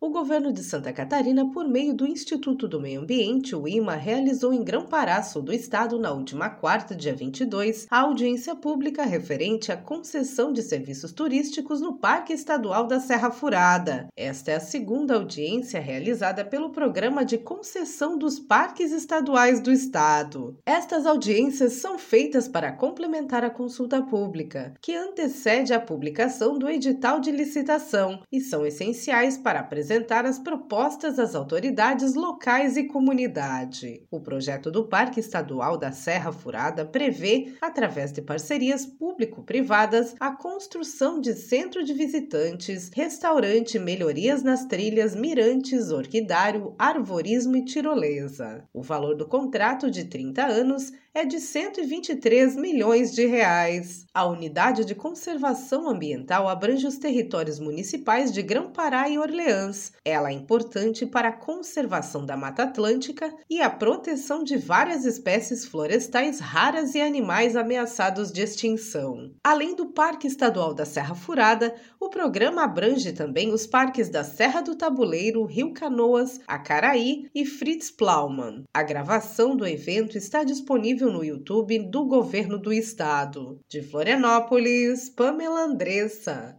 O governo de Santa Catarina, por meio do Instituto do Meio Ambiente, o IMA, realizou em Grão-Pará, sul do estado, na última quarta, dia 22, a audiência pública referente à concessão de serviços turísticos no Parque Estadual da Serra Furada. Esta é a segunda audiência realizada pelo Programa de Concessão dos Parques Estaduais do Estado. Estas audiências são feitas para complementar a consulta pública, que antecede a publicação do edital de licitação, e são essenciais para apresentar as propostas às autoridades locais e comunidade. O projeto do Parque Estadual da Serra Furada prevê, através de parcerias público-privadas, a construção de centro de visitantes, restaurante, melhorias nas trilhas, mirantes, orquidário, arvorismo e tirolesa. O valor do contrato de 30 anos é de R$ 123 milhões. A unidade de conservação ambiental abrange os territórios municipais de Grão-Pará e Orleans. Ela é importante para a conservação da Mata Atlântica e a proteção de várias espécies florestais raras e animais ameaçados de extinção. Além do Parque Estadual da Serra Furada, o programa abrange também os parques da Serra do Tabuleiro, Rio Canoas, Acaraí e Fritz Plaumann. A gravação do evento está disponível no YouTube do Governo do Estado. De Florianópolis, Pamela Andressa.